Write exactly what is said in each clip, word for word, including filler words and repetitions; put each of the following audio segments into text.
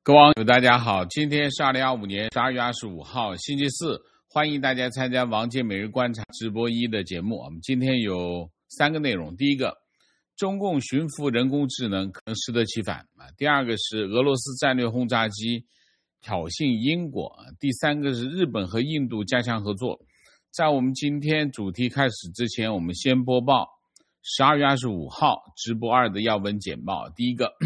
各位网友大家好，今天是二零二五年十二月二十五号星期四，欢迎大家参加王杰每日观察直播一的节目。我们今天有三个内容，第一个，中共驯服人工智能可能适得其反，第二个是俄罗斯战略轰炸机挑衅英国，第三个是日本和印度加强合作。在我们今天主题开始之前，我们先播报十二月二十五号直播二的要闻简报。第一个，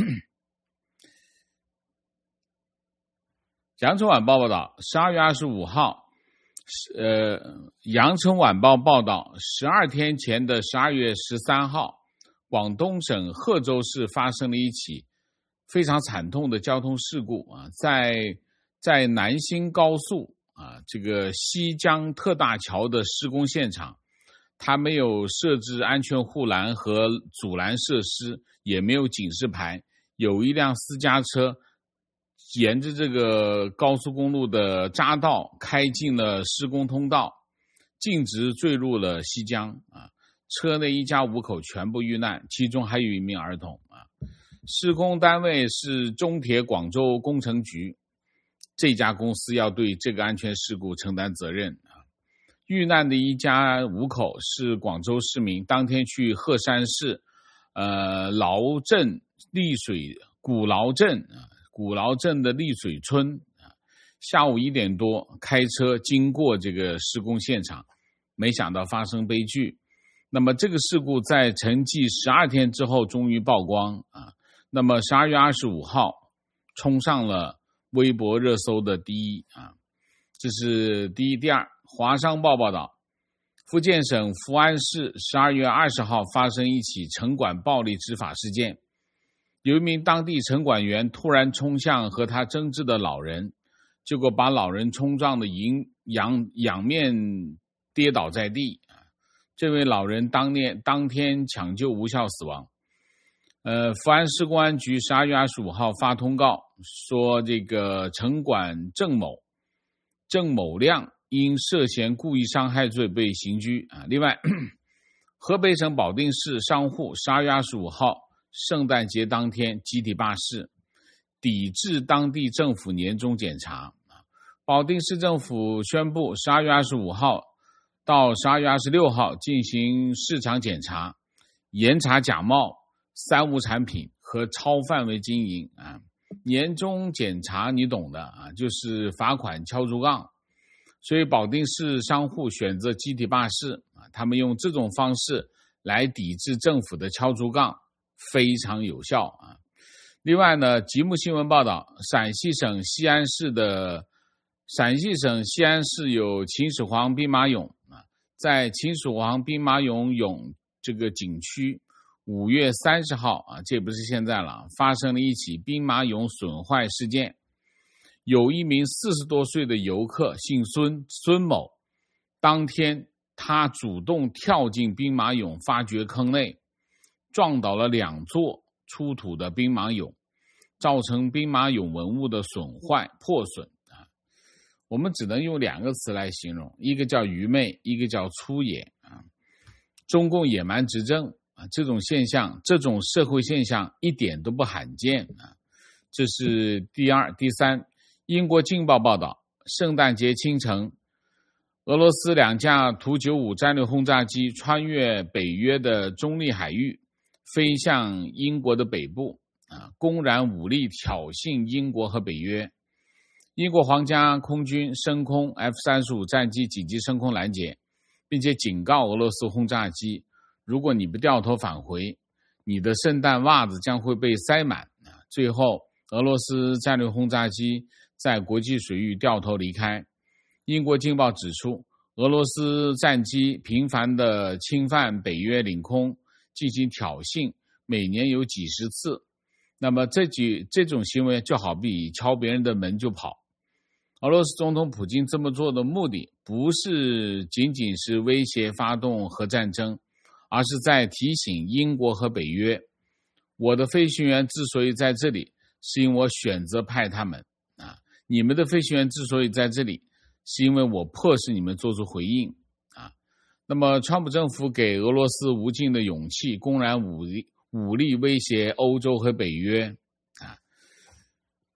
羊城晚报报道，十二月二十五号，呃，羊城晚报报道，十二天前的十二月十三号，广东省贺州市发生了一起非常惨痛的交通事故啊，在在南新高速啊这个西江特大桥的施工现场，它没有设置安全护栏和阻拦设施，也没有警示牌，有一辆私家车沿着这个高速公路的匝道开进了施工通道，径直坠入了西江啊！车内一家五口全部遇难，其中还有一名儿童啊！施工单位是中铁广州工程局，这家公司要对这个安全事故承担责任啊！遇难的一家五口是广州市民，当天去鹤山市呃劳镇丽水古劳镇啊。古劳镇的丽水村，下午一点多开车经过这个施工现场，没想到发生悲剧。那么这个事故在沉寂十二天之后终于曝光啊。那么十二月二十五号冲上了微博热搜的第一啊，这是第一。第二，华商报报道，福建省福安市十二月二十号发生一起城管暴力执法事件。有一名当地城管员突然冲向和他争执的老人，结果把老人冲撞的仰仰面跌倒在地。这位老人当年当天抢救无效死亡。呃，福安市公安局十二月二十五号发通告说，这个城管郑某郑某亮因涉嫌故意伤害罪被刑拘啊。另外，河北省保定市商户十二月二十五号圣诞节当天集体罢市，抵制当地政府年终检查。保定市政府宣布十二月二十五号到十二月二十六号进行市场检查，严查假冒、三无产品和超范围经营啊。年终检查你懂的啊，就是罚款敲竹杠。所以保定市商户选择集体罢市啊，他们用这种方式来抵制政府的敲竹杠，非常有效啊！另外呢，吉木新闻报道，陕西省西安市的陕西省西安市有秦始皇兵马俑啊，在秦始皇兵马俑俑这个景区，五月三十号啊，这不是现在了，发生了一起兵马俑损坏事件。有一名四十多岁的游客，姓孙，孙某，当天他主动跳进兵马俑发掘坑内，撞倒了两座出土的兵马俑，造成兵马俑文物的损坏破损啊。我们只能用两个词来形容，一个叫愚昧，一个叫粗野啊。中共野蛮执政啊，这种现象，这种社会现象一点都不罕见啊。这是第二。第三，英国《镜报》报道，圣诞节清晨，俄罗斯两架图九五战略轰炸机穿越北约的中立海域，飞向英国的北部啊，公然武力挑衅英国和北约。英国皇家空军升空 F 三十五 战机紧急升空拦截，并且警告俄罗斯轰炸机，如果你不掉头返回，你的圣诞袜子将会被塞满。最后，俄罗斯战略轰炸机在国际水域掉头离开。英国《镜报》指出，俄罗斯战机频繁地侵犯北约领空进行挑衅，每年有几十次。那么这几这种行为就好比敲别人的门就跑。俄罗斯总统普京这么做的目的不是仅仅是威胁发动核战争，而是在提醒英国和北约，我的飞行员之所以在这里，是因为我选择派他们啊，你们的飞行员之所以在这里，是因为我迫使你们做出回应啊。那么川普政府给俄罗斯无尽的勇气，公然武力武力威胁欧洲和北约啊。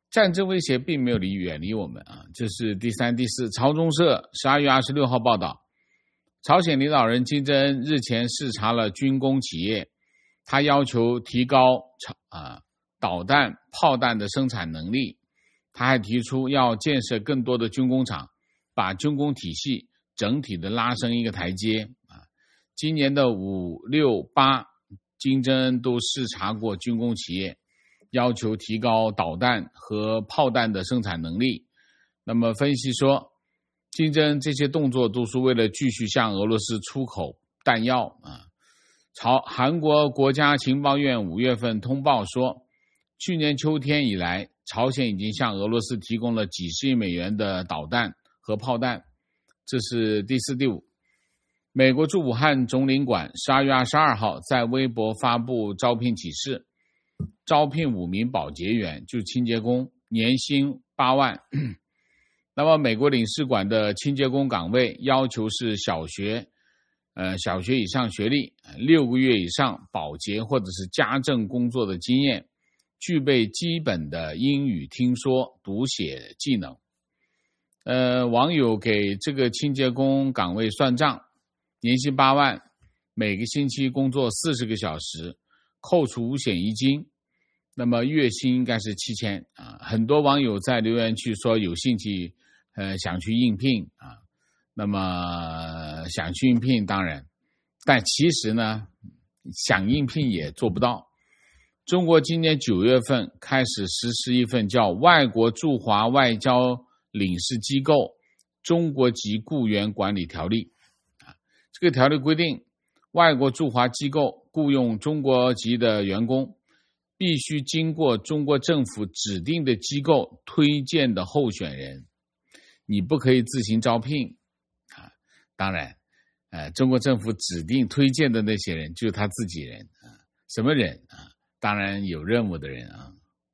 战争威胁并没有离远离我们啊。这是第三、第四。朝中社十二月二十六号报道，朝鲜领导人金正恩日前视察了军工企业，他要求提高啊导弹、炮弹的生产能力。他还提出要建设更多的军工厂，把军工体系整体的拉升一个台阶啊。今年的五六八，金正恩都视察过军工企业，要求提高导弹和炮弹的生产能力。那么分析说，金正恩这些动作都是为了继续向俄罗斯出口弹药啊。朝韩国国家情报院五月份通报说，去年秋天以来，朝鲜已经向俄罗斯提供了几十亿美元的导弹和炮弹。这是第四、第五。美国驻武汉总领馆十二月二十二号在微博发布招聘启事，招聘五名保洁员，就是清洁工，年薪八万。那么美国领事馆的清洁工岗位要求是小学呃，小学以上学历，六个月以上保洁或者是家政工作的经验，具备基本的英语听说读写技能。呃，网友给这个清洁工岗位算账，年薪八万，每个星期工作四十个小时，扣除五险一金，那么月薪应该是七千啊。很多网友在留言区说有兴趣，呃，想去应聘啊。那么想去应聘当然，但其实呢，想应聘也做不到。中国今年九月份开始实施一份叫《外国驻华外交领事机构中国籍雇员管理条例》啊，这个条例规定，外国驻华机构雇用中国籍的员工，必须经过中国政府指定的机构推荐的候选人，你不可以自行招聘。当然，呃，中国政府指定推荐的那些人就是他自己人啊，什么人啊？当然有任务的人啊。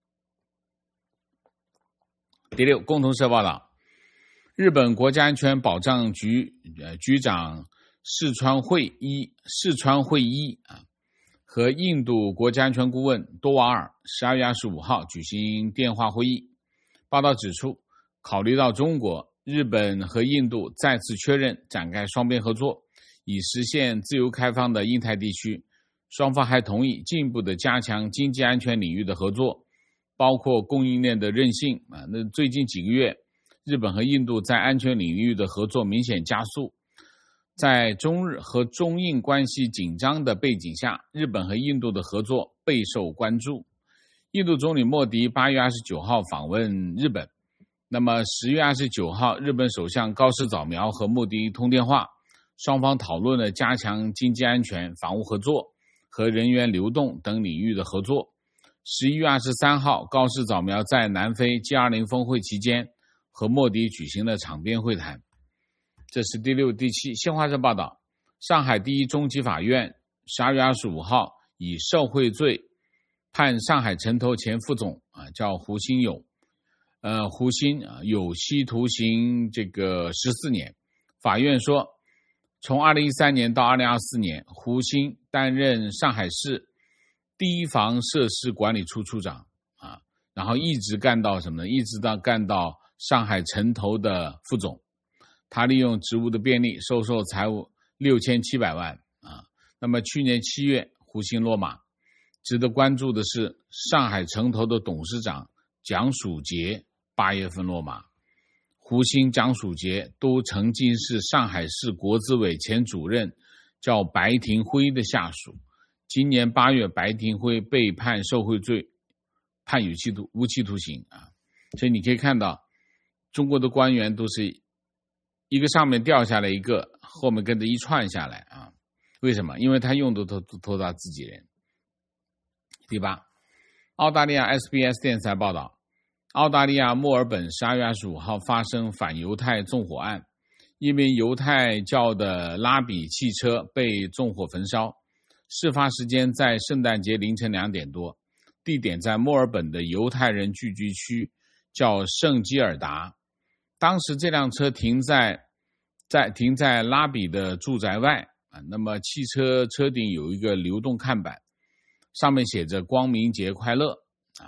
第六，共同社报道，日本国家安全保障局呃局长市川惠一市川惠一啊和印度国家安全顾问多瓦尔十二月二十五号举行电话会议。报道指出，考虑到中国、日本和印度再次确认展开双边合作，以实现自由开放的印太地区。双方还同意进一步的加强经济安全领域的合作，包括供应链的韧性啊。那最近几个月，日本和印度在安全领域的合作明显加速。在中日和中印关系紧张的背景下，日本和印度的合作备受关注。印度总理莫迪八月二十九号访问日本。那么十月二十九号，日本首相高市早苗和莫迪通电话，双方讨论了加强经济安全、防务合作和人员流动等领域的合作。十一月二十三号，高市早苗在南非 G 二十 峰会期间和莫迪举行了场边会谈。这是第六、第七。新华社报道，上海第一中级法院十二月二十五号以受贿罪判上海城投前副总啊叫胡鑫友。呃，胡鑫啊，有期徒刑这个十四年。法院说，从二零一三年到二零二四年，胡鑫担任上海市堤防设施管理处处长啊，然后一直干到什么呢？一直到干到上海城投的副总。他利用职务的便利收受财物六千七百万啊。那么去年七月，胡鑫落马。值得关注的是，上海城投的董事长蒋曙杰八月份落马。胡鑫、蒋曙杰都曾经是上海市国资委前主任叫白廷辉的下属。今年八月，白廷辉被判受贿罪，判有期徒无期徒刑啊。所以你可以看到，中国的官员都是一个上面掉下来一个，后面跟着一串下来啊。为什么？因为他用的都都他自己人。第八，澳大利亚 S B S 电视台报道，澳大利亚墨尔本十二月二十五号发生反犹太纵火案，一名犹太教的拉比汽车被纵火焚烧。事发时间在圣诞节凌晨两点多，地点在墨尔本的犹太人聚居区，叫圣基尔达。当时这辆车停在在停在拉比的住宅外啊，那么汽车车顶有一个流动看板，上面写着光明节快乐啊。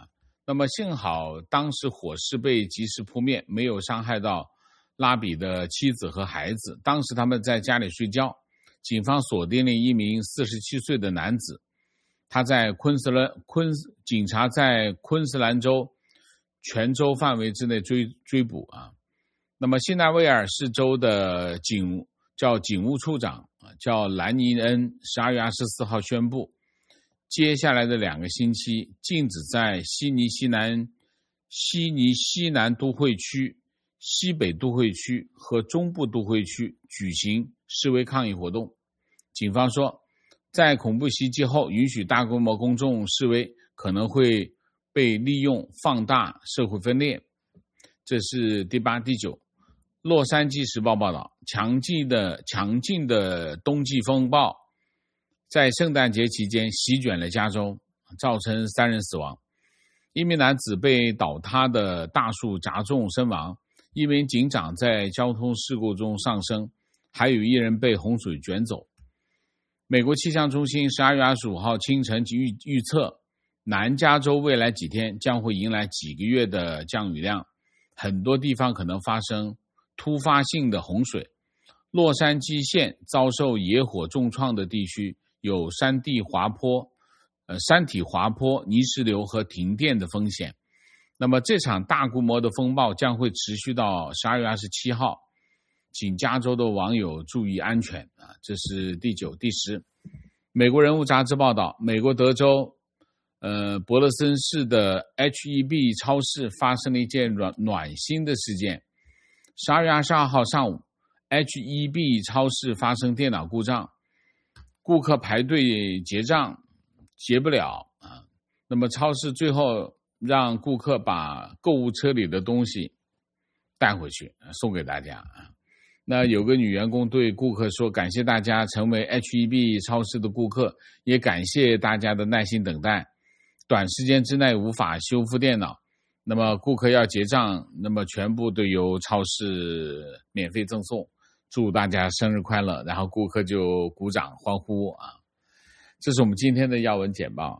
那么幸好当时火势被及时扑灭，没有伤害到拉比的妻子和孩子。当时他们在家里睡觉，警方锁定了一名四十七岁的男子，他在昆士兰昆警察在昆士兰州全州范围之内追追捕啊。那么新南威尔士州的警叫警务处长叫兰尼恩，十二月二十四号宣布，接下来的两个星期禁止在悉尼西南、悉尼西南都会区、西北都会区和中部都会区举行示威抗议活动。警方说，在恐怖袭击后，允许大规模公众示威可能会被利用放大社会分裂。这是第八、第九。洛杉矶时报报道，强劲的强劲的冬季风暴在圣诞节期间席卷了加州，造成三人死亡。一名男子被倒塌的大树砸中身亡，一名警长在交通事故中丧生，还有一人被洪水卷走。美国气象中心十二月二十五号清晨预预测，南加州未来几天将会迎来几个月的降雨量，很多地方可能发生突发性的洪水。洛杉矶县遭受野火重创的地区有山地滑坡、呃山体滑坡、泥石流和停电的风险。那么这场大规模的风暴将会持续到十二月二十七号，请加州的网友注意安全啊！这是第九、第十。美国人物杂志报道，美国德州呃伯勒森市的 H E B 超市发生了一件暖暖心的事件。十二月二十二号上午 ，H E B 超市发生电脑故障，顾客排队结账结不了啊。那么超市最后让顾客把购物车里的东西带回去送给大家啊。那有个女员工对顾客说，感谢大家成为 H E B 超市的顾客，也感谢大家的耐心等待，短时间之内无法修复电脑，那么顾客要结账，那么全部都由超市免费赠送，祝大家生日快乐，然后顾客就鼓掌欢呼啊。这是我们今天的要闻简报。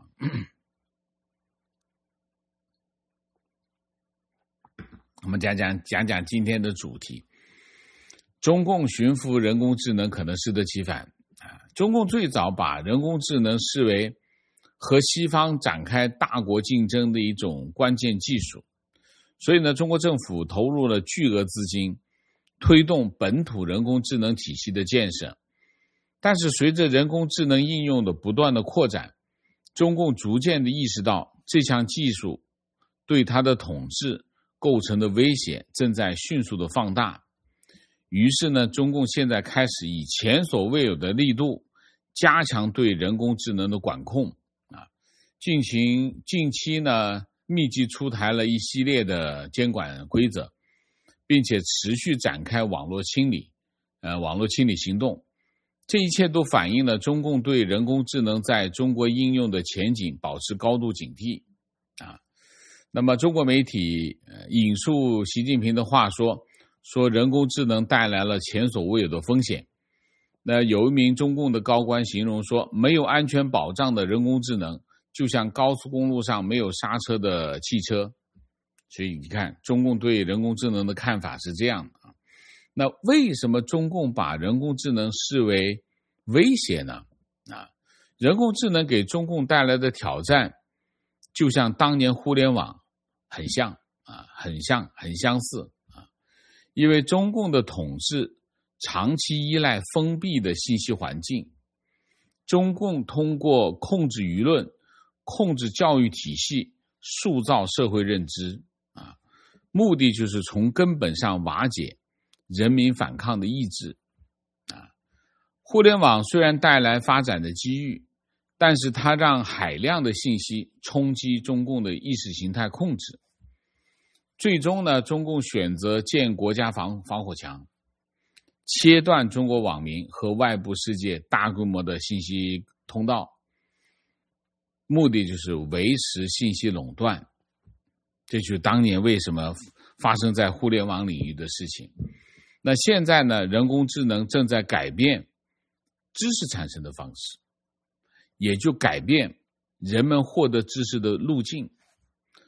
我们讲讲讲讲今天的主题，中共驯服人工智能可能适得其反啊。中共最早把人工智能视为和西方展开大国竞争的一种关键技术，所以呢，中国政府投入了巨额资金，推动本土人工智能体系的建设。但是随着人工智能应用的不断的扩展，中共逐渐的意识到这项技术对它的统治构成的威胁正在迅速的放大。于是呢，中共现在开始以前所未有的力度加强对人工智能的管控啊。近期近期呢，密集出台了一系列的监管规则，并且持续展开网络清理，呃，网络清理行动。这一切都反映了中共对人工智能在中国应用的前景保持高度警惕啊。那么中国媒体、呃、引述习近平的话说，说人工智能带来了前所未有的风险。那有一名中共的高官形容说，没有安全保障的人工智能就像高速公路上没有刹车的汽车。所以你看，中共对人工智能的看法是这样的啊。那为什么中共把人工智能视为威胁呢？啊，人工智能给中共带来的挑战就像当年互联网很像啊，很像很相似啊。因为中共的统治长期依赖封闭的信息环境，中共通过控制舆论、控制教育体系、塑造社会认知啊，目的就是从根本上瓦解人民反抗的意志啊。互联网虽然带来发展的机遇，但是它让海量的信息冲击中共的意识形态控制。最终呢，中共选择建国家防防火墙，切断中国网民和外部世界大规模的信息通道，目的就是维持信息垄断。这就是当年为什么发生在互联网领域的事情。那现在呢，人工智能正在改变知识产生的方式，也就改变人们获得知识的路径。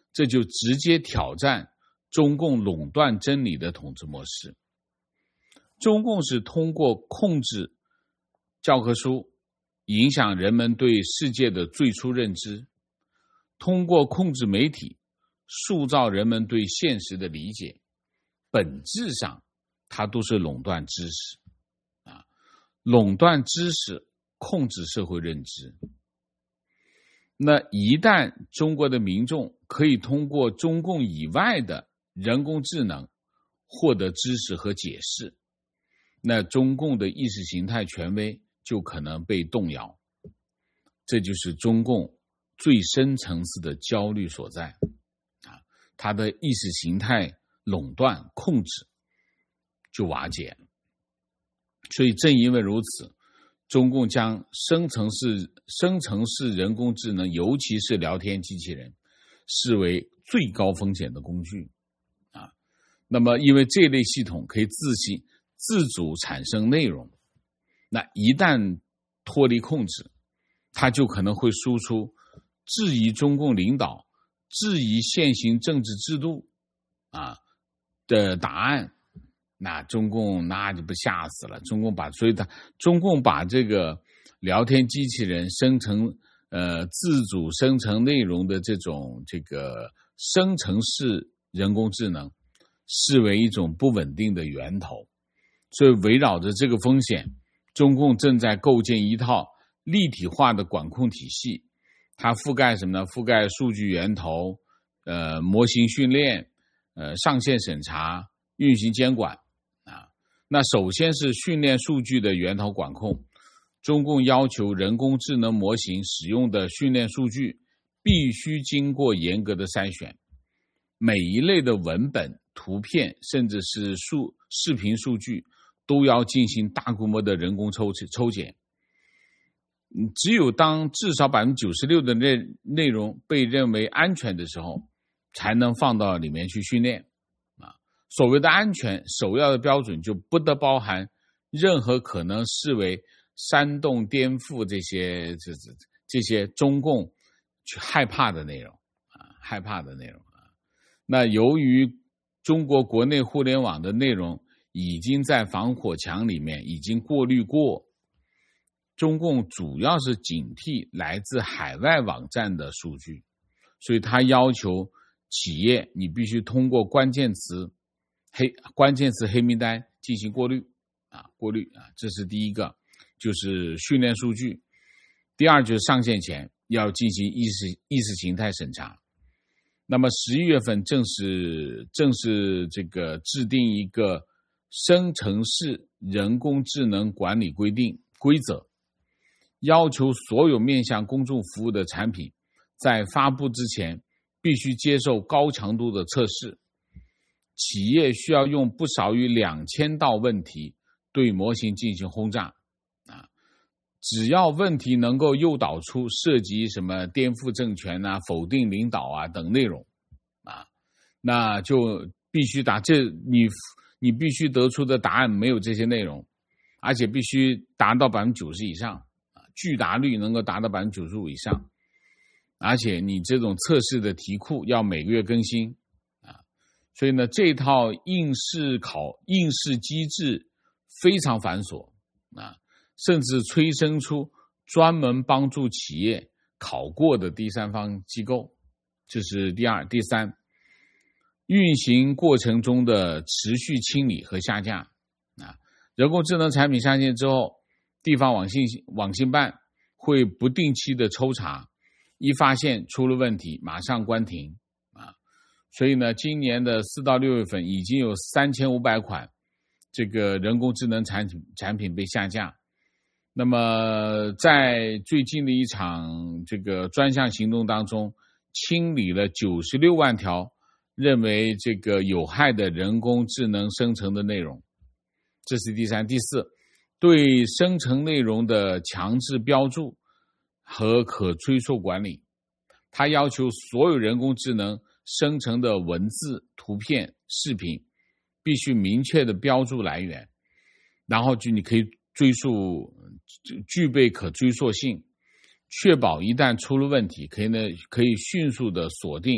这就直接挑战中共垄断真理的统治模式。中共是通过控制教科书，影响人们对世界的最初认知，通过控制媒体，塑造人们对现实的理解，本质上它都是垄断知识啊，垄断知识，控制社会认知。那一旦中国的民众可以通过中共以外的人工智能获得知识和解释，那中共的意识形态权威就可能被动摇。这就是中共最深层次的焦虑所在啊，它的意识形态垄断控制就瓦解了。所以正因为如此，中共将生成式生成式人工智能，尤其是聊天机器人，视为最高风险的工具啊。那么因为这类系统可以自行自主产生内容，那一旦脱离控制，它就可能会输出质疑中共领导、质疑现行政治制度啊的答案。那中共那就不吓死了，中共把所以他中共把这个聊天机器人生成呃自主生成内容的这种这个生成式人工智能视为一种不稳定的源头。所以围绕着这个风险，中共正在构建一套立体化的管控体系。它覆盖什么呢？覆盖数据源头、呃模型训练、呃上线审查、运行监管啊。那首先是训练数据的源头管控。中共要求人工智能模型使用的训练数据必须经过严格的筛选，每一类的文本、图片，甚至是数视频数据都要进行大规模的人工抽抽检。只有当至少 百分之九十六 的内内容被认为安全的时候，才能放到里面去训练啊。所谓的安全，首要的标准就不得包含任何可能视为煽动、颠覆这些这这这些中共去害怕的内容啊，害怕的内容啊。那由于中国国内互联网的内容已经在防火墙里面已经过滤过，中共主要是警惕来自海外网站的数据，所以他要求企业你必须通过关键词黑关键词黑名单进行过滤啊，过滤啊，这是第一个，就是训练数据。第二就是上线前要进行意识意识形态审查。那么十一月份正是正是这个制定一个生成式人工智能管理规定规则，要求所有面向公众服务的产品在发布之前必须接受高强度的测试。企业需要用不少于两千道问题对模型进行轰炸啊，只要问题能够诱导出涉及什么颠覆政权啊、否定领导啊等内容啊，那就必须答这你你必须得出的答案没有这些内容，而且必须达到 百分之九十 以上啊，拒答率能够达到 百分之九十五 以上，而且你这种测试的题库要每个月更新啊，所以呢，这套应试考应试机制非常繁琐啊，甚至催生出专门帮助企业考过的第三方机构。这是第二。第三，运行过程中的持续清理和下架啊，人工智能产品上线之后，地方网信网信办会不定期的抽查，一发现出了问题马上关停啊。所以呢，今年的四到六月份已经有三千五百款这个人工智能产品产品被下架。那么在最近的一场这个专项行动当中，清理了九十六万条认为这个有害的人工智能生成的内容。这是第三。第四，对生成内容的强制标注和可追溯管理。它要求所有人工智能生成的文字、图片、视频必须明确的标注来源，然后就你可以追溯，具备可追溯性，确保一旦出了问题，可以呢可以迅速的锁定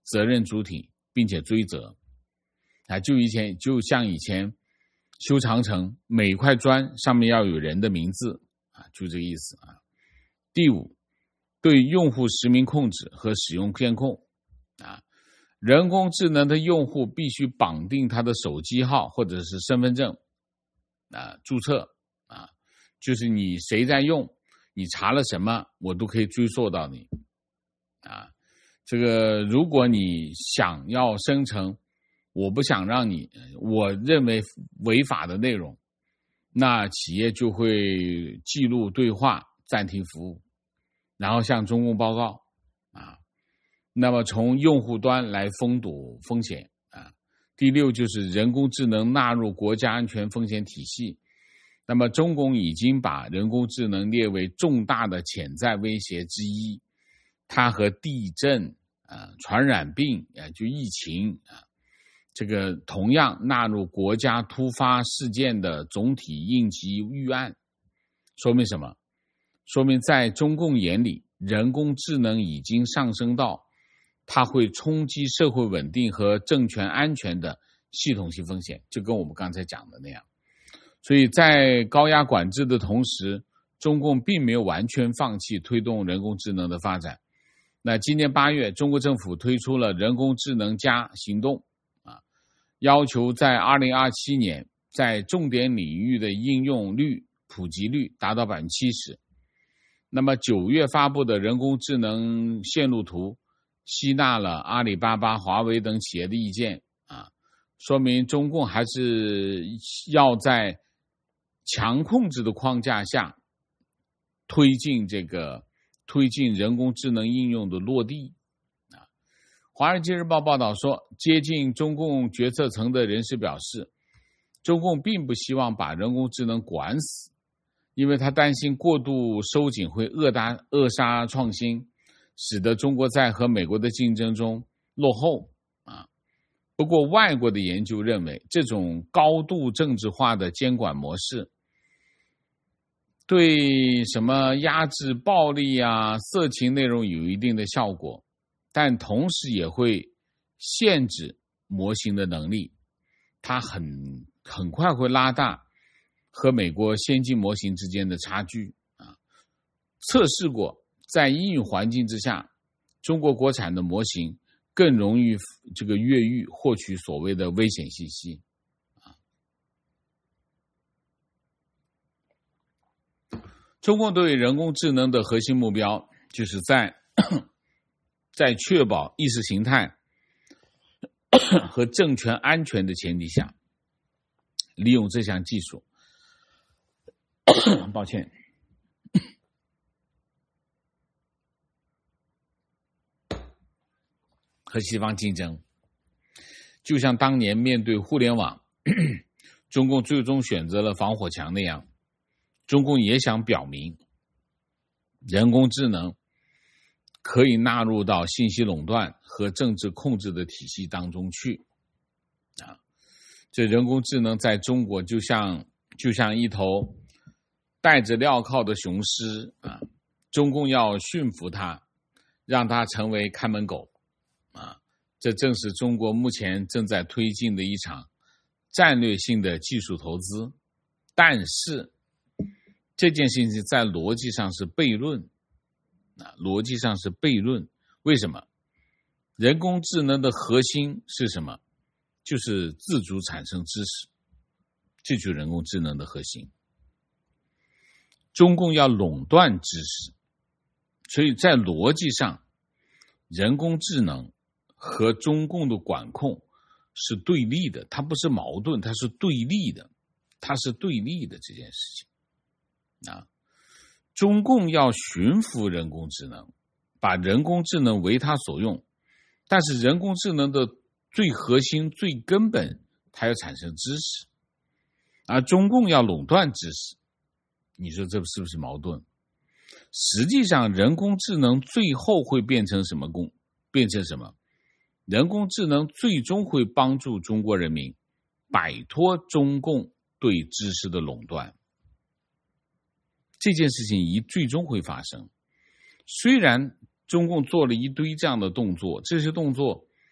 责任主体，并且追责。啊，就以前就像以前修长城，每块砖上面要有人的名字啊，就这个意思啊。第五，对用户实名控制和使用监控啊，人工智能的用户必须绑定他的手机号或者是身份证啊，注册啊，就是你谁在用，你查了什么，我都可以追溯到你啊。这个如果你想要生成我不想让你我认为违法的内容，那企业就会记录对话，暂停服务，然后向中共报告啊。那么从用户端来封堵风险啊。第六就是人工智能纳入国家安全风险体系。那么中共已经把人工智能列为重大的潜在威胁之一，它和地震啊、传染病啊、就疫情啊，这个同样纳入国家突发事件的总体应急预案。说明什么？说明在中共眼里，人工智能已经上升到它会冲击社会稳定和政权安全的系统性风险，就跟我们刚才讲的那样。所以在高压管制的同时，中共并没有完全放弃推动人工智能的发展。那今年八月，中国政府推出了人工智能加行动啊，要求在二零二七年在重点领域的应用率普及率达到 百分之七十。 那么九月发布的人工智能线路图吸纳了阿里巴巴、华为等企业的意见啊，说明中共还是要在强控制的框架下推进这个推进人工智能应用的落地啊。华尔街日报报道说，接近中共决策层的人士表示，中共并不希望把人工智能管死，因为他担心过度收紧会扼杀扼杀创新，使得中国在和美国的竞争中落后啊。不过外国的研究认为，这种高度政治化的监管模式对什么压制暴力啊、色情内容有一定的效果，但同时也会限制模型的能力，它很很快会拉大和美国先进模型之间的差距啊。测试过，在英语环境之下，中国国产的模型更容易这个越狱获取所谓的危险信息啊。中共对人工智能的核心目标，就是在在确保意识形态和政权安全的前提下，利用这项技术抱歉和西方竞争。就像当年面对互联网中共最终选择了防火墙那样，中共也想表明人工智能可以纳入到信息垄断和政治控制的体系当中去啊。这人工智能在中国就像就像一头带着镣铐的雄狮啊，中共要驯服它，让它成为看门狗啊。这正是中国目前正在推进的一场战略性的技术投资。但是这件事情在逻辑上是悖论啊，逻辑上是悖论。为什么？人工智能的核心是什么？就是自主产生知识，这就是人工智能的核心。中共要垄断知识，所以在逻辑上，人工智能和中共的管控是对立的，它不是矛盾，它是对立的，它是对立的这件事情。啊，中共要驯服人工智能，把人工智能为它所用，但是人工智能的最核心、最根本，它要产生知识，而中共要垄断知识，你说这是不是矛盾？实际上，人工智能最后会变成什么工？变成什么？人工智能最终会帮助中国人民摆脱中共对知识的垄断。这件事情一最终会发生。虽然中共做了一堆这样的动作，这些动作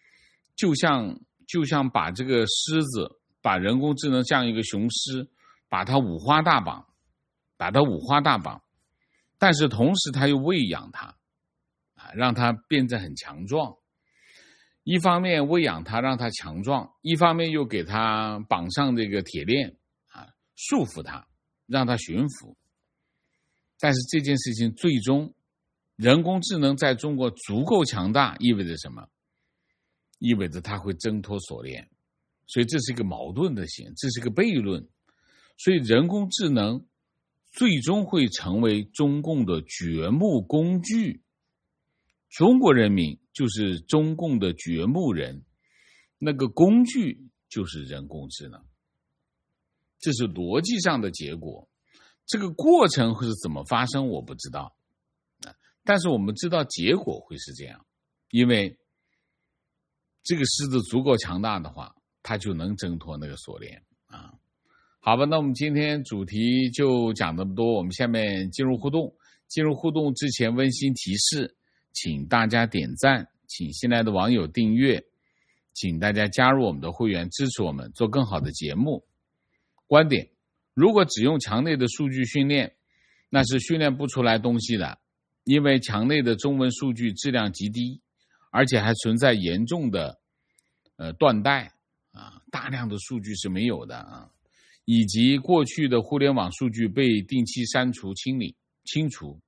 就像就像把这个狮子，把人工智能像一个雄狮，把它五花大绑，把它五花大绑，但是同时他又喂养它，啊，让它变得很强壮。一方面喂养它，让它强壮；一方面又给它绑上这个铁链，啊，束缚它，让它驯服。但是这件事情最终，人工智能在中国足够强大，意味着什么？意味着它会挣脱锁链。所以这是一个矛盾的性，这是一个悖论。所以人工智能最终会成为中共的掘墓工具。中国人民就是中共的掘墓人，那个工具就是人工智能，这是逻辑上的结果。这个过程会是怎么发生我不知道，但是我们知道结果会是这样，因为这个狮子足够强大的话，它就能挣脱那个锁链啊。好吧，那我们今天主题就讲这么多，我们下面进入互动。进入互动之前温馨提示，请大家点赞，请新来的网友订阅，请大家加入我们的会员，支持我们做更好的节目。观点：如果只用墙内的数据训练，那是训练不出来东西的，因为墙内的中文数据质量极低，而且还存在严重的呃断代啊，大量的数据是没有的啊，以及过去的互联网数据被定期删除、清理、清除。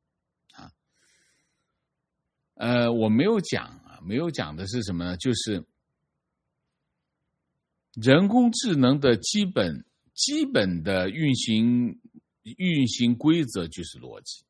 呃，我没有讲啊，没有讲的是什么呢？就是人工智能的基本基本的运行运行规则就是逻辑，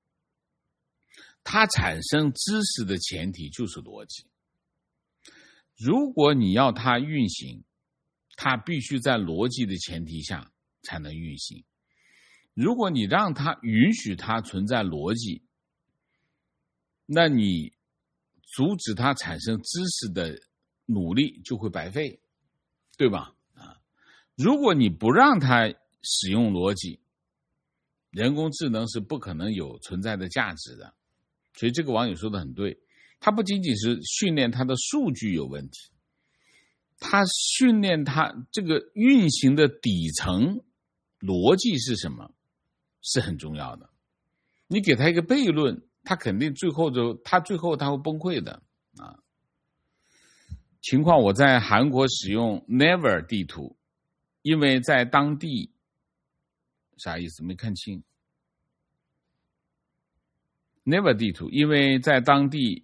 它产生知识的前提就是逻辑。如果你要它运行，它必须在逻辑的前提下才能运行。如果你让它允许它存在逻辑，那你阻止它产生知识的努力就会白费，对吧？啊，如果你不让它使用逻辑，人工智能是不可能有存在的价值的。所以这个网友说的很对，它不仅仅是训练它的数据有问题，它训练它这个运行的底层逻辑是什么是很重要的。你给它一个悖论，他肯定最后就他最后他会崩溃的啊。情况我在韩国使用 Never 地图，因为在当地啥意思没看清 Never 地图，因为在当地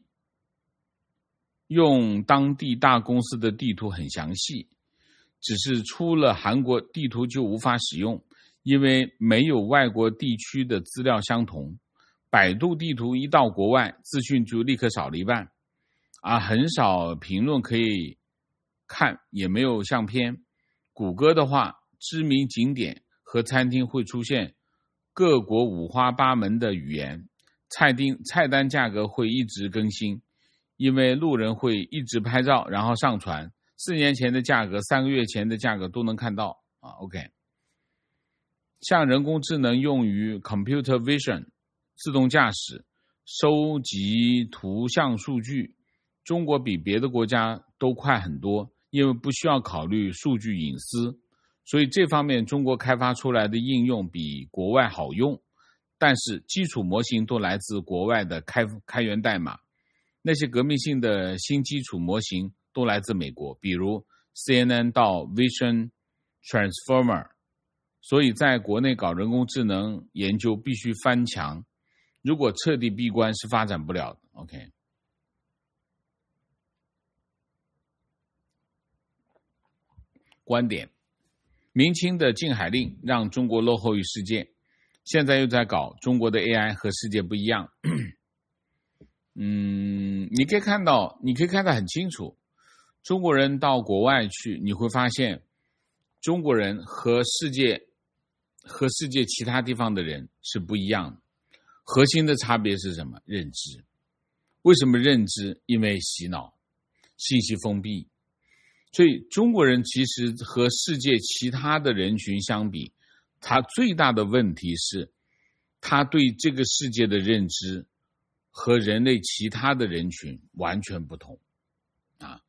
用当地大公司的地图很详细，只是出了韩国地图就无法使用，因为没有外国地区的资料相同。百度地图一到国外，资讯就立刻少了一半，啊，很少评论可以看，也没有相片。谷歌的话，知名景点和餐厅会出现各国五花八门的语言，菜丁菜单价格会一直更新，因为路人会一直拍照然后上传，四年前的价格、三个月前的价格都能看到啊。OK， 像人工智能用于 computer vision。自动驾驶、收集图像数据，中国比别的国家都快很多，因为不需要考虑数据隐私，所以这方面中国开发出来的应用比国外好用，但是基础模型都来自国外的开开源代码，那些革命性的新基础模型都来自美国，比如 C N N 到 Vision Transformer， 所以在国内搞人工智能研究必须翻墙，如果彻底闭关是发展不了的。 OK， 观点：明清的禁海令让中国落后于世界，现在又在搞中国的 A I 和世界不一样。嗯，你可以看到你可以看得很清楚，中国人到国外去，你会发现中国人和世界和世界其他地方的人是不一样的。核心的差别是什么？认知。为什么认知？因为洗脑，信息封闭。所以中国人其实和世界其他的人群相比，他最大的问题是他对这个世界的认知和人类其他的人群完全不同啊！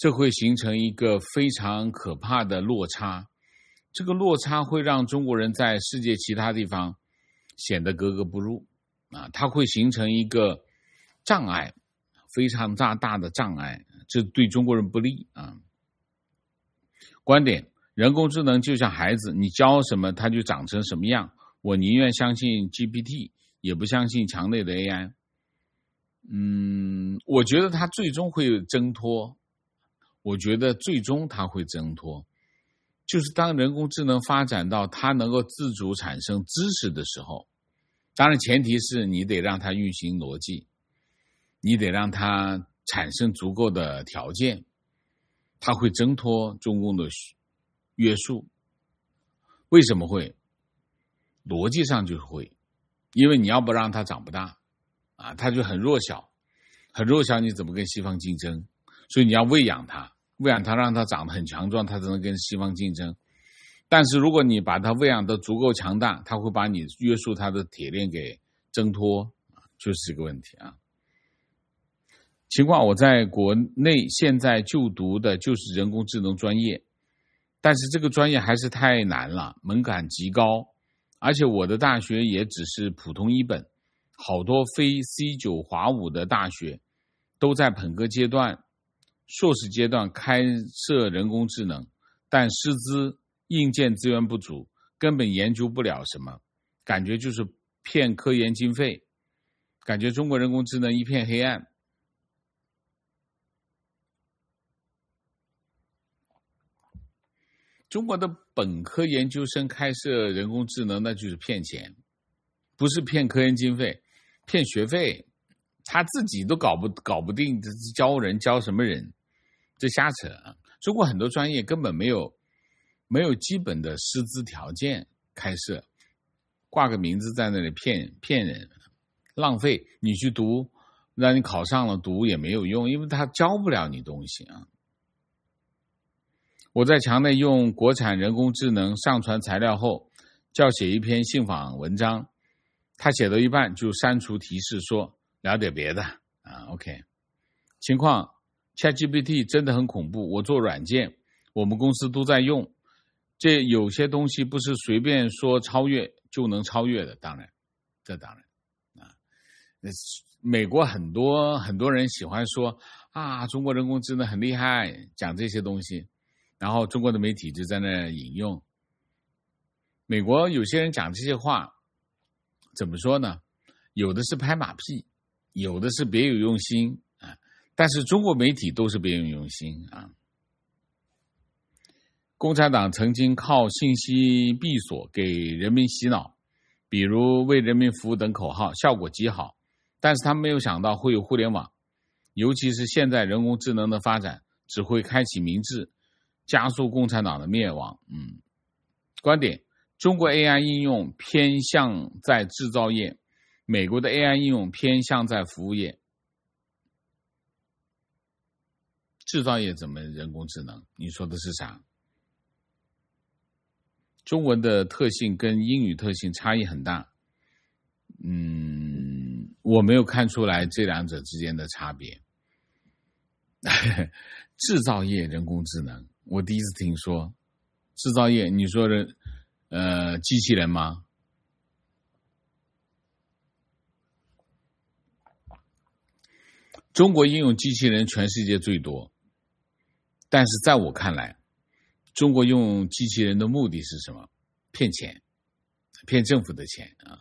这会形成一个非常可怕的落差。这个落差会让中国人在世界其他地方显得格格不入啊，它会形成一个障碍，非常大大的障碍，这对中国人不利啊。观点：人工智能就像孩子，你教什么它就长成什么样。我宁愿相信 G P T， 也不相信墙内的 A I。嗯，我觉得它最终会挣脱。我觉得最终它会挣脱。就是当人工智能发展到它能够自主产生知识的时候，当然前提是你得让它运行逻辑，你得让它产生足够的条件，它会挣脱中共的约束。为什么会？逻辑上就会，因为你要不让它长不大啊，它就很弱小，很弱小，你怎么跟西方竞争？所以你要喂养它。喂养它，让它长得很强壮，它才能跟西方竞争。但是如果你把它喂养得足够强大，它会把你约束它的铁链给挣脱，就是这个问题啊。情况，我在国内现在就读的就是人工智能专业，但是这个专业还是太难了，门槛极高，而且我的大学也只是普通一本，好多非 C 九 华五的大学都在本科阶段硕士阶段开设人工智能，但师资硬件资源不足，根本研究不了什么，感觉就是骗科研经费，感觉中国人工智能一片黑暗。中国的本科研究生开设人工智能，那就是骗钱，不是骗科研经费，骗学费，他自己都搞不搞不定，教人教什么人？这瞎扯啊！中国很多专业根本没有没有基本的师资条件开设，挂个名字在那里骗骗人，浪费。你去读，让你考上了读也没有用，因为他教不了你东西啊。我在墙内用国产人工智能上传材料后，叫写一篇信访文章，他写到一半就删除提示说聊点别的啊。OK， 情况。ChatGPT 真的很恐怖，我做软件，我们公司都在用。这有些东西不是随便说超越就能超越的，当然，这当然啊。美国很多很多人喜欢说啊，中国人工智能很厉害，讲这些东西，然后中国的媒体就在那引用。美国有些人讲这些话，怎么说呢？有的是拍马屁，有的是别有用心。但是中国媒体都是别有用心啊！共产党曾经靠信息闭锁给人民洗脑，比如为人民服务等口号，效果极好。但是他们没有想到会有互联网，尤其是现在人工智能的发展，只会开启民智，加速共产党的灭亡。嗯，观点：中国 A I 应用偏向在制造业，美国的 A I 应用偏向在服务业。制造业怎么人工智能？你说的是啥？中文的特性跟英语特性差异很大。嗯，我没有看出来这两者之间的差别。制造业人工智能，我第一次听说。制造业，你说的呃机器人吗？中国应用机器人全世界最多。但是在我看来，中国用机器人的目的是什么？骗钱，骗政府的钱啊！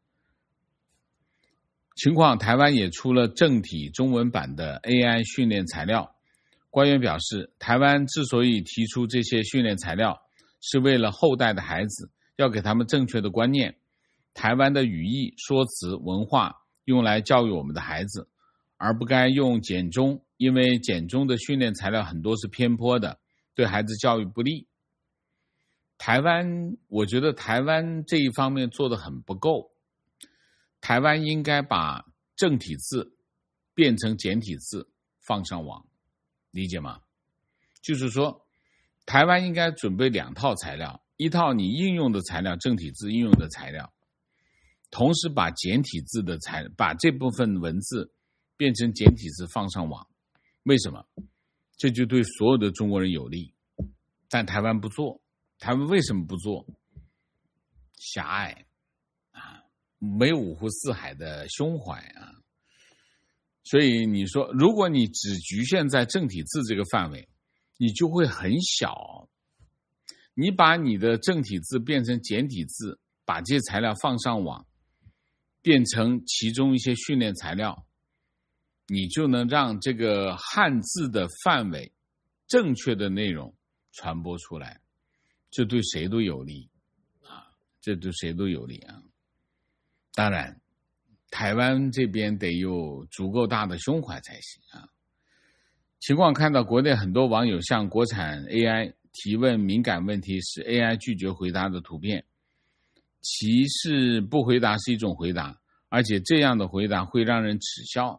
情况，台湾也出了正体中文版的 A I 训练材料。官员表示，台湾之所以提出这些训练材料，是为了后代的孩子，要给他们正确的观念。台湾的语义、说辞、文化用来教育我们的孩子，而不该用简中，因为简中的训练材料很多是偏颇的，对孩子教育不利。台湾，我觉得台湾这一方面做得很不够。台湾应该把正体字变成简体字放上网，理解吗？就是说，台湾应该准备两套材料，一套你应用的材料，正体字应用的材料，同时把简体字的材，把这部分文字变成简体字放上网。为什么？ 这就对所有的中国人有利。但台湾不做，台湾为什么不做？狭隘啊，没有五湖四海的胸怀啊。所以你说，如果你只局限在正体字这个范围，你就会很小。你把你的正体字变成简体字，把这些材料放上网，变成其中一些训练材料，你就能让这个汉字的范围正确的内容传播出来，这对谁都有利啊！这对谁都有利啊！当然，台湾这边得有足够大的胸怀才行啊。情况看到国内很多网友向国产 A I 提问敏感问题时 A I 拒绝回答的图片，其是不回答是一种回答，而且这样的回答会让人耻笑。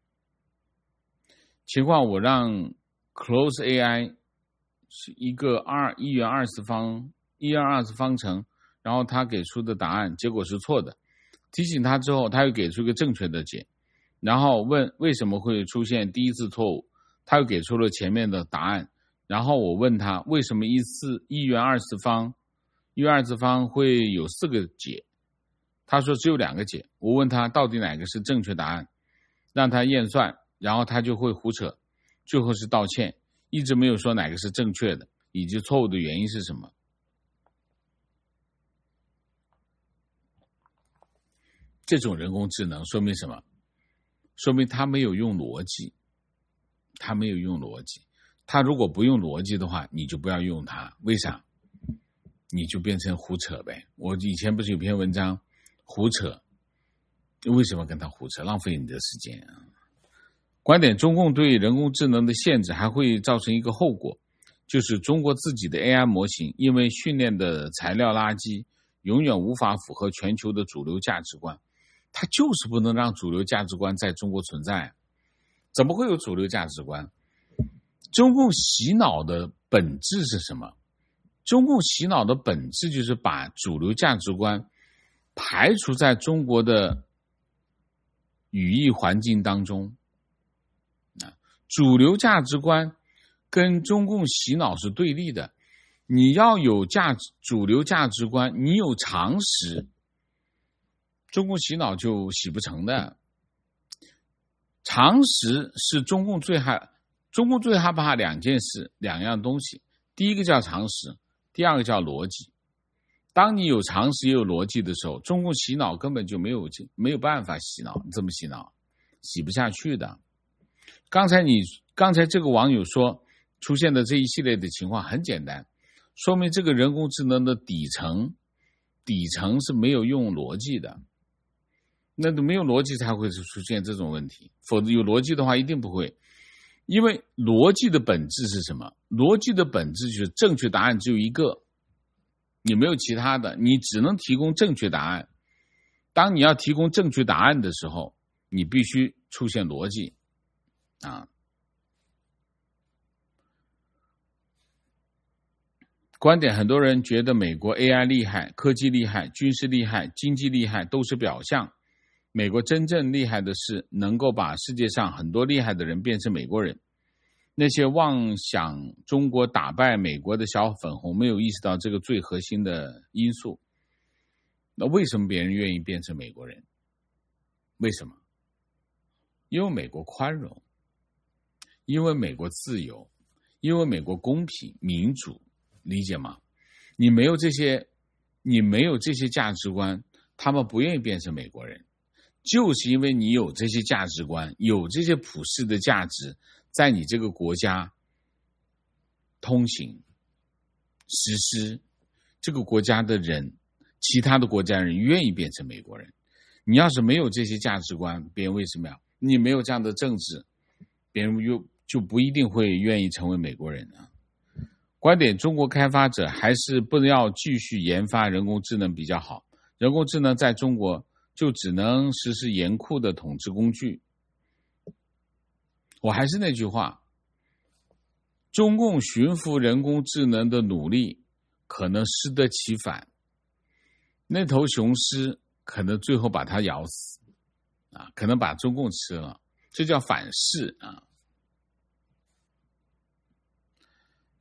情况我让 Close A I 是一个二一元二次方一元二次方程，然后他给出的答案结果是错的，提醒他之后他又给出一个正确的解，然后问为什么会出现第一次错误，他又给出了前面的答案，然后我问他为什么一次一元二次方一元二次方会有四个解，他说只有两个解，我问他到底哪个是正确答案，让他验算，然后他就会胡扯，最后是道歉，一直没有说哪个是正确的以及错误的原因是什么。这种人工智能说明什么？说明他没有用逻辑，他没有用逻辑。他如果不用逻辑的话，你就不要用它。为啥？你就变成胡扯呗。我以前不是有篇文章胡扯，为什么跟他胡扯？浪费你的时间啊！观点：中共对人工智能的限制还会造成一个后果，就是中国自己的 A I 模型因为训练的材料垃圾，永远无法符合全球的主流价值观。它就是不能让主流价值观在中国存在。怎么会有主流价值观？中共洗脑的本质是什么？中共洗脑的本质就是把主流价值观排除在中国的语义环境当中。主流价值观跟中共洗脑是对立的。你要有价值主流价值观，你有常识，中共洗脑就洗不成的。常识是中共最害中共最害怕两件事，两样东西。第一个叫常识，第二个叫逻辑。当你有常识也有逻辑的时候，中共洗脑根本就没有没有办法洗脑，这么洗脑洗不下去的。刚才你刚才这个网友说出现的这一系列的情况很简单，说明这个人工智能的底层底层是没有用逻辑的。那没有逻辑才会出现这种问题，否则有逻辑的话一定不会。因为逻辑的本质是什么？逻辑的本质就是正确答案只有一个，你没有其他的，你只能提供正确答案。当你要提供正确答案的时候，你必须出现逻辑啊。观点：很多人觉得美国 A I 厉害，科技厉害，军事厉害，经济厉害都是表象。美国真正厉害的是能够把世界上很多厉害的人变成美国人。那些妄想中国打败美国的小粉红没有意识到这个最核心的因素。那为什么别人愿意变成美国人？为什么？因为美国宽容，因为美国自由，因为美国公平民主，理解吗？你没有这些你没有这些价值观，他们不愿意变成美国人。就是因为你有这些价值观，有这些普世的价值，在你这个国家通行实施，这个国家的人，其他的国家人愿意变成美国人。你要是没有这些价值观，别人为什么要？你没有这样的政治，别人又就不一定会愿意成为美国人啊。观点：中国开发者还是不要继续研发人工智能比较好。人工智能在中国就只能实施严酷的统治工具。我还是那句话，中共驯服人工智能的努力可能适得其反，那头雄狮可能最后把它咬死啊，可能把中共吃了，这叫反噬啊。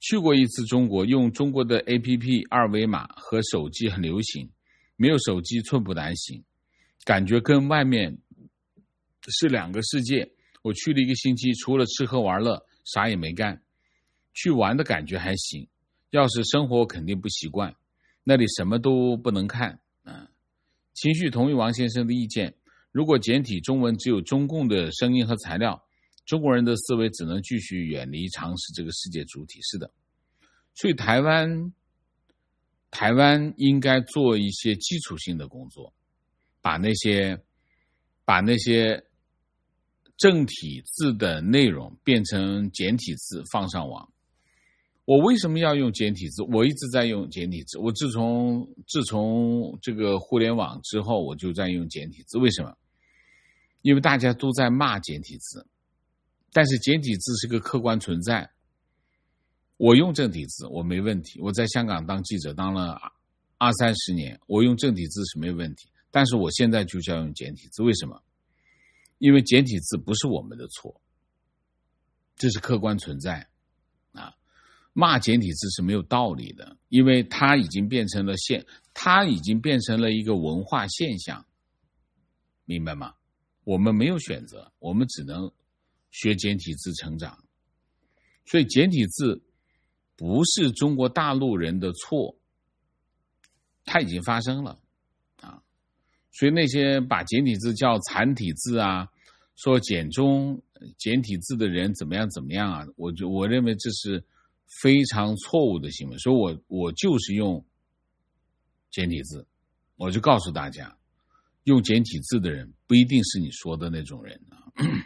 去过一次中国，用中国的 A P P 二维码和手机很流行，没有手机寸步难行，感觉跟外面是两个世界。我去了一个星期，除了吃喝玩乐啥也没干，去玩的感觉还行，要是生活肯定不习惯，那里什么都不能看。啊，情绪同意王先生的意见，如果简体中文只有中共的声音和材料，中国人的思维只能继续远离常识这个世界主体。是的，所以台湾台湾应该做一些基础性的工作，把那些把那些正体字的内容变成简体字放上网。我为什么要用简体字？我一直在用简体字，我自从自从这个互联网之后，我就在用简体字。为什么？因为大家都在骂简体字，但是简体字是个客观存在。我用正体字我没问题，我在香港当记者当了二三十年，我用正体字是没问题。但是我现在就是要用简体字，为什么？因为简体字不是我们的错，这是客观存在啊。骂简体字是没有道理的，因为它已经变成了现，它已经变成了一个文化现象，明白吗？我们没有选择，我们只能学简体字成长。所以简体字不是中国大陆人的错，它已经发生了啊。所以那些把简体字叫残体字啊，说简中简体字的人怎么样怎么样啊，我就我认为这是非常错误的行为。所以我我就是用简体字，我就告诉大家，用简体字的人不一定是你说的那种人啊。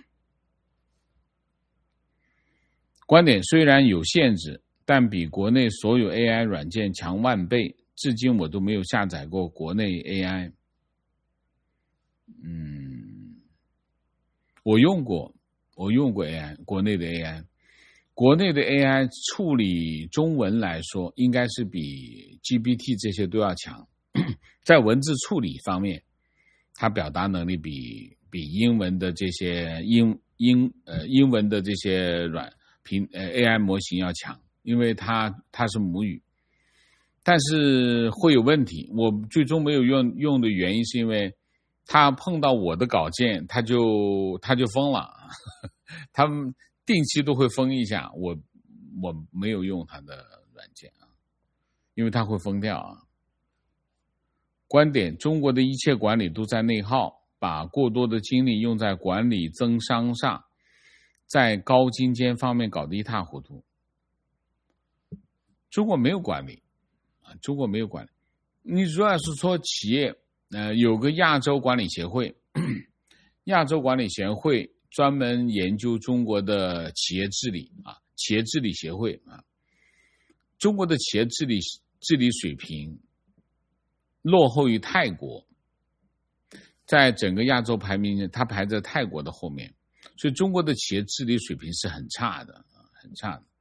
观点虽然有限制，但比国内所有 A I 软件强万倍。至今我都没有下载过国内 A I。嗯，我用过，我用过 A I， 国内的 A I， 国内的 A I 处理中文来说，应该是比 G P T 这些都要强。在文字处理方面，它表达能力比比英文的这些英英呃英文的这些软平呃 A I 模型要强，因为它它是母语。但是会有问题，我最终没有用用的原因是因为他碰到我的稿件，他就他就封了，他们定期都会封一下，我我没有用他的软件啊，因为他会封掉啊。观点：中国的一切管理都在内耗，把过多的精力用在管理增商上，在高精尖方面搞得一塌糊涂。中国没有管理。中国没有管理，你主要是说企业，呃，有个亚洲管理协会，亚洲管理协会专门研究中国的企业治理啊，企业治理协会啊，中国的企业治理治理水平落后于泰国，在整个亚洲排名，它排在泰国的后面，所以中国的企业治理水平是很差的，很差的。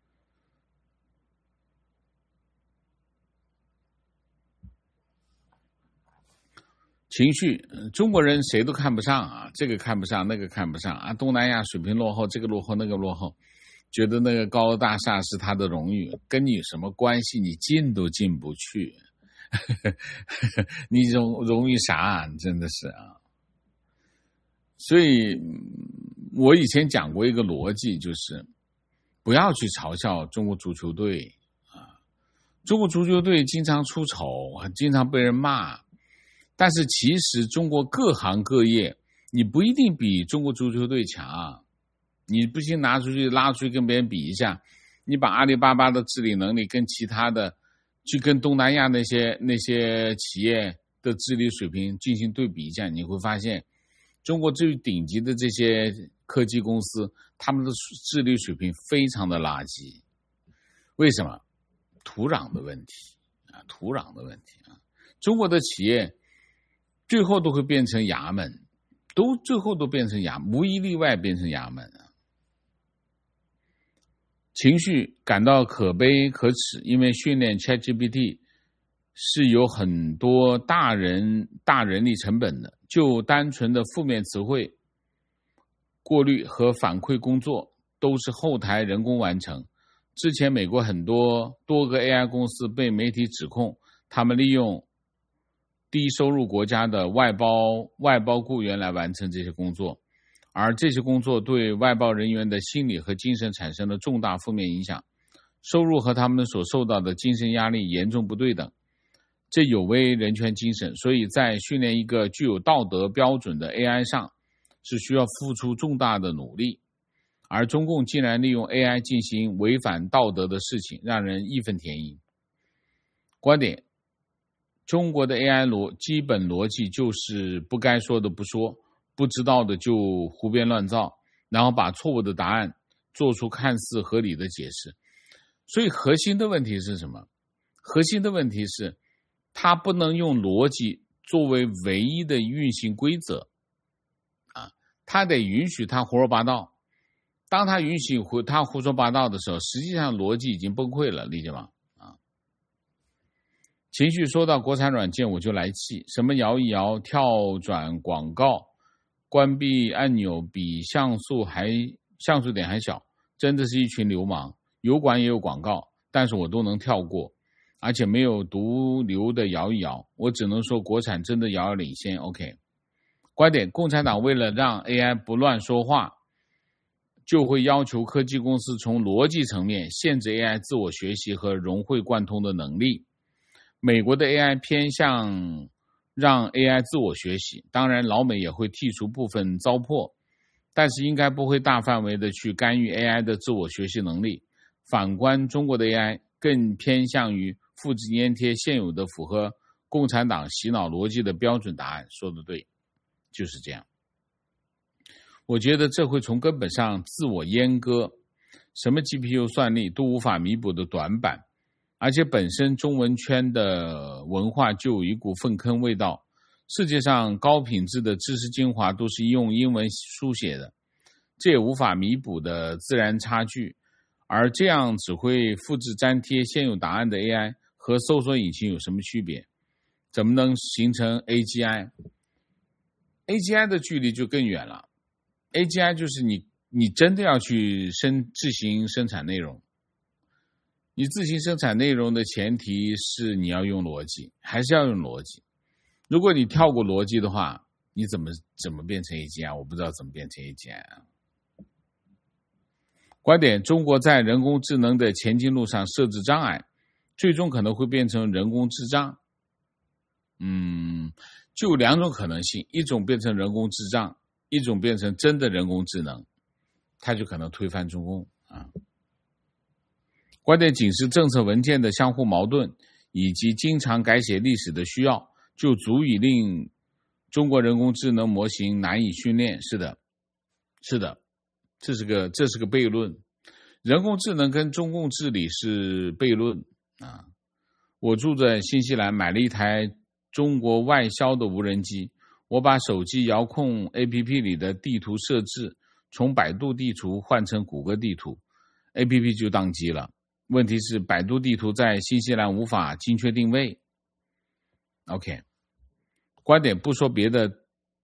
情绪，中国人谁都看不上啊，这个看不上，那个看不上啊，东南亚水平落后，这个落后，那个落后，觉得那个高楼大厦是他的荣誉，跟你有什么关系？你进都进不去，你荣荣誉啥啊？真的是啊！所以，我以前讲过一个逻辑，就是不要去嘲笑中国足球队啊，中国足球队经常出丑，经常被人骂。但是其实中国各行各业，你不一定比中国足球队强，你不行拿出去拉出去跟别人比一下，你把阿里巴巴的治理能力跟其他的，去跟东南亚那些那些企业的治理水平进行对比一下，你会发现，中国最顶级的这些科技公司，他们的治理水平非常的垃圾。为什么？土壤的问题啊，土壤的问题啊，中国的企业。最后都会变成衙门，都最后都变成衙门，无一例外变成衙门啊。情绪感到可悲可耻，因为训练 ChatGPT 是有很多大人大人力成本的，就单纯的负面词汇过滤和反馈工作都是后台人工完成， 之前美国很多多个 A I 公司被媒体指控，他们利用低收入国家的外包外包雇员来完成这些工作，而这些工作对外包人员的心理和精神产生了重大负面影响，收入和他们所受到的精神压力严重不对等，这有违人权精神。所以在训练一个具有道德标准的 A I 上是需要付出重大的努力，而中共竟然利用 A I 进行违反道德的事情，让人义愤填膺。观点：中国的 A I 逻基本逻辑就是不该说的不说，不知道的就胡编乱造，然后把错误的答案做出看似合理的解释。所以核心的问题是什么？核心的问题是它不能用逻辑作为唯一的运行规则啊，它得允许它胡说八道。当它允许它胡说八道的时候，实际上逻辑已经崩溃了，理解吗？啊，情绪说到国产软件我就来气，什么摇一摇、跳转广告、关闭按钮比像素还像素点还小，真的是一群流氓。油管也有广告，但是我都能跳过，而且没有毒瘤的摇一摇，我只能说国产真的遥遥领先。 OK， 观点：共产党为了让 A I 不乱说话，就会要求科技公司从逻辑层面限制 A I 自我学习和融会贯通的能力。美国的 A I 偏向让 A I 自我学习，当然老美也会剔除部分糟粕，但是应该不会大范围的去干预 A I 的自我学习能力。反观中国的 A I 更偏向于复制粘贴现有的符合共产党洗脑逻辑的标准答案。说得对，就是这样。我觉得这会从根本上自我阉割，什么 G P U 算力都无法弥补的短板，而且本身中文圈的文化就有一股粪坑味道，世界上高品质的知识精华都是用英文书写的，这也无法弥补的自然差距。而这样只会复制粘贴现有答案的 A I 和搜索引擎有什么区别？怎么能形成 A G I？A G I 的距离就更远了。A G I 就是你你真的要去生自行生产内容，你自行生产内容的前提是你要用逻辑，还是要用逻辑。如果你跳过逻辑的话，你怎么怎么变成 A G I？ 我不知道怎么变成 A G I 啊。观点：中国在人工智能的前进路上设置障碍，最终可能会变成人工智障。嗯，就有两种可能性，一种变成人工智障，一种变成真的人工智能，它就可能推翻中共啊。观点：仅是政策文件的相互矛盾，以及经常改写历史的需要，就足以令中国人工智能模型难以训练。是的，是的。这是个这是个悖论，人工智能跟中共治理是悖论啊！我住在新西兰，买了一台中国外销的无人机，我把手机遥控 A P P 里的地图设置从百度地图换成谷歌地图 ，A P P 就宕机了。问题是百度地图在新西兰无法精确定位。OK， 观点：不说别的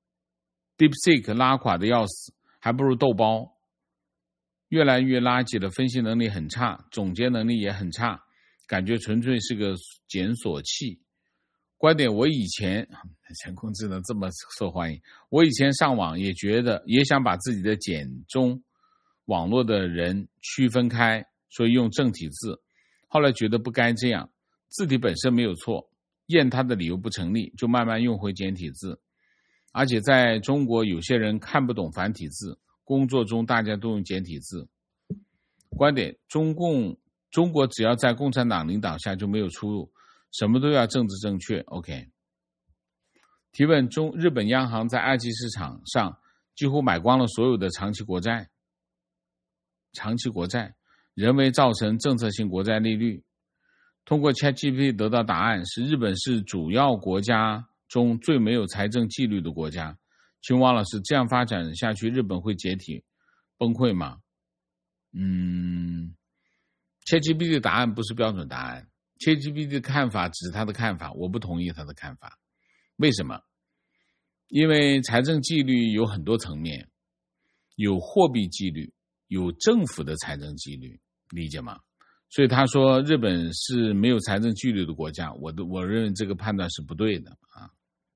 ，DeepSeek 拉垮的要死，还不如豆包。越来越垃圾的分析能力很差，总结能力也很差，感觉纯粹是个检索器。观点：我以前人工智能这么受欢迎，我以前上网也觉得也想把自己的简中网络的人区分开，所以用正体字，后来觉得不该这样，字体本身没有错，验它的理由不成立，就慢慢用回简体字。而且在中国有些人看不懂繁体字，工作中大家都用简体字。观点：中共中国只要在共产党领导下就没有出路，什么都要政治正确。 OK。 提问：中日本央行在二级市场上几乎买光了所有的长期国债，长期国债人为造成政策性国债利率。通过 ChatGPT 得到答案是日本是主要国家中最没有财政纪律的国家。请王老师，这样发展下去，日本会解体崩溃吗？嗯 ，ChatGPT 的答案不是标准答案 ，ChatGPT 的看法只是他的看法，我不同意他的看法。为什么？因为财政纪律有很多层面，有货币纪律，有政府的财政纪律，理解吗？ 所以他说日本是没有财政纪律的国家，我的我认为这个判断是不对的啊。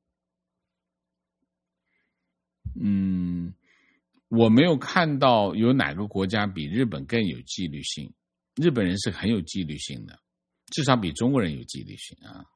嗯，我没有看到有哪个国家比日本更有纪律性，日本人是很有纪律性的，至少比中国人有纪律性啊。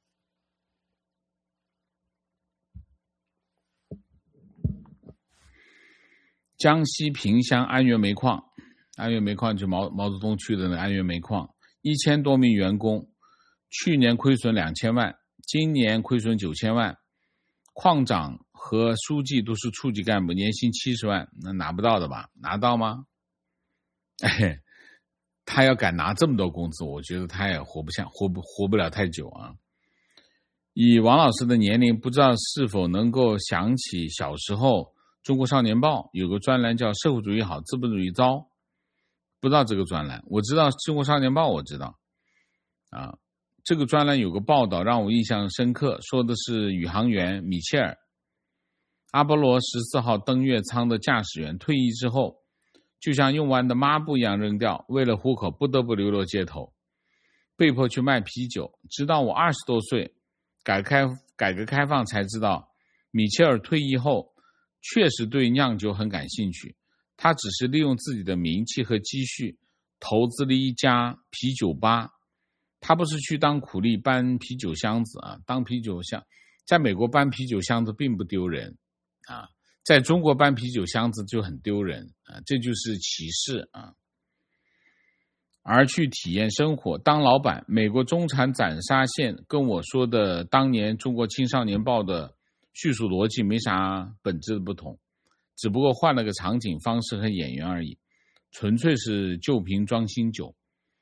江西萍乡安源煤矿，安源煤矿就毛毛泽东去的那安源煤矿，一千多名员工，去年亏损两千万，今年亏损九千万，矿长和书记都是处级干部，年薪七十万，那拿不到的吧？拿到吗？哎，他要敢拿这么多工资，我觉得他也活不下，活不活不了太久啊。以王老师的年龄，不知道是否能够想起小时候中国少年报有个专栏叫社会主义好，资本主义糟，不知道这个专栏。我知道中国少年报，我知道啊，这个专栏有个报道让我印象深刻，说的是宇航员米切尔，阿波罗十四号登月舱的驾驶员退役之后，就像用完的抹布一样扔掉，为了糊口不得不流落街头，被迫去卖啤酒。直到我二十多岁，改开改革开放才知道，米切尔退役后确实对酿酒很感兴趣，他只是利用自己的名气和积蓄投资了一家啤酒吧。他不是去当苦力搬啤酒箱子啊，当啤酒箱，在美国搬啤酒箱子并不丢人啊，在中国搬啤酒箱子就很丢人啊，这就是歧视啊。而去体验生活，当老板。美国中产斩杀线跟我说的当年中国青少年报的叙述逻辑没啥本质的不同，只不过换了个场景方式和演员而已，纯粹是旧瓶装新酒。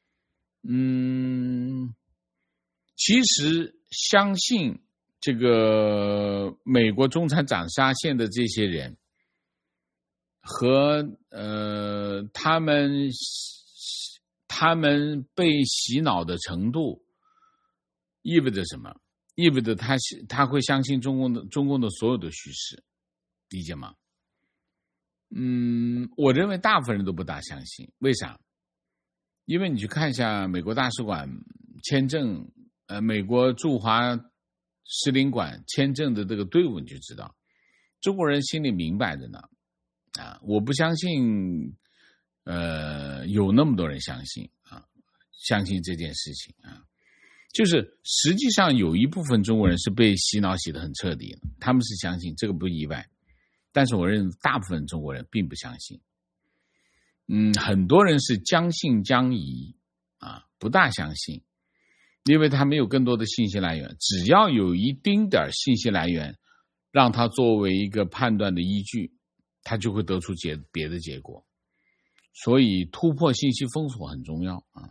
嗯，其实相信这个美国中产斩杀线的这些人和呃他们他们被洗脑的程度意味着什么？意味着他他会相信中共的中共的所有的叙事，理解吗？嗯，我认为大部分人都不大相信。为啥？因为你去看一下美国大使馆签证，呃，美国驻华使领馆签证的这个队伍，你就知道，中国人心里明白着呢。啊，我不相信，呃，有那么多人相信啊，相信这件事情啊，就是实际上有一部分中国人是被洗脑洗得很彻底的，他们是相信，这个不意外。但是我认为大部分中国人并不相信。嗯，很多人是将信将疑啊，不大相信，因为他没有更多的信息来源。只要有一丁点信息来源，让他作为一个判断的依据，他就会得出结别的结果。所以突破信息封锁很重要啊。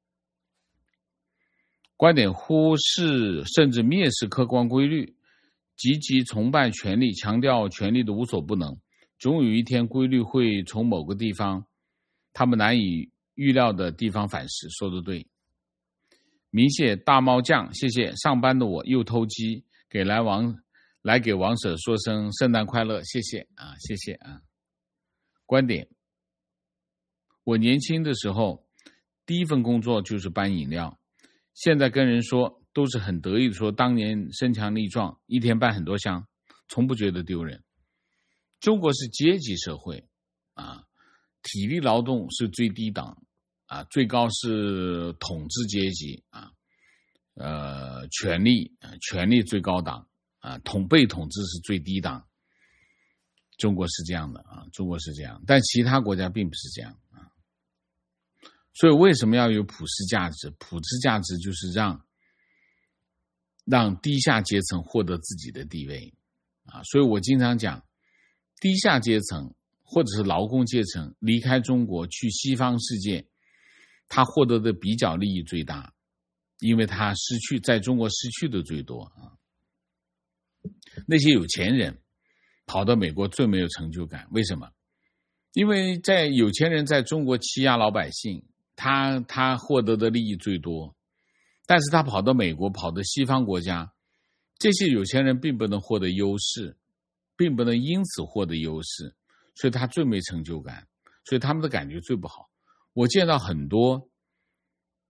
观点忽视甚至蔑视客观规律，积极崇拜权力，强调权力的无所不能，总有一天规律会从某个地方他们难以预料的地方反噬。说得对。明谢大猫酱，谢谢。上班的我又偷鸡，给来王来给王舍说声圣诞快乐，谢谢啊，谢谢啊。观点，我年轻的时候第一份工作就是搬饮料，现在跟人说都是很得意的说当年身强力壮，一天搬很多箱，从不觉得丢人。中国是阶级社会啊，体力劳动是最低档啊，最高是统治阶级啊，呃，权力啊，权力最高档啊，统被统治是最低档。中国是这样的啊，中国是这样，但其他国家并不是这样啊。所以为什么要有普世价值？普世价值就是让让低下阶层获得自己的地位啊。所以我经常讲，低下阶层或者是劳工阶层离开中国去西方世界，他获得的比较利益最大，因为他失去在中国失去的最多啊。那些有钱人跑到美国最没有成就感，为什么？因为在有钱人在中国欺压老百姓，他他获得的利益最多，但是他跑到美国，跑到西方国家，这些有钱人并不能获得优势，并不能因此获得优势，所以他最没成就感，所以他们的感觉最不好。我见到很多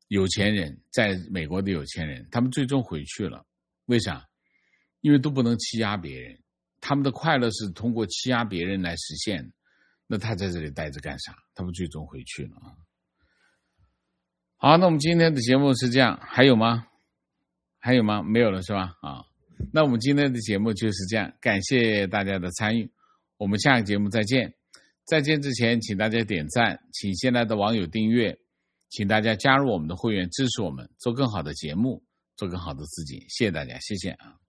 有钱人，在美国的有钱人，他们最终回去了。为啥？因为都不能欺压别人，他们的快乐是通过欺压别人来实现的。那他在这里待着干啥？他们最终回去了啊。好，那我们今天的节目是这样，还有吗？还有吗？没有了是吧？啊，那我们今天的节目就是这样，感谢大家的参与，我们下个节目再见。再见之前，请大家点赞，请新来的网友订阅，请大家加入我们的会员，支持我们做更好的节目，做更好的自己。谢谢大家，谢谢啊。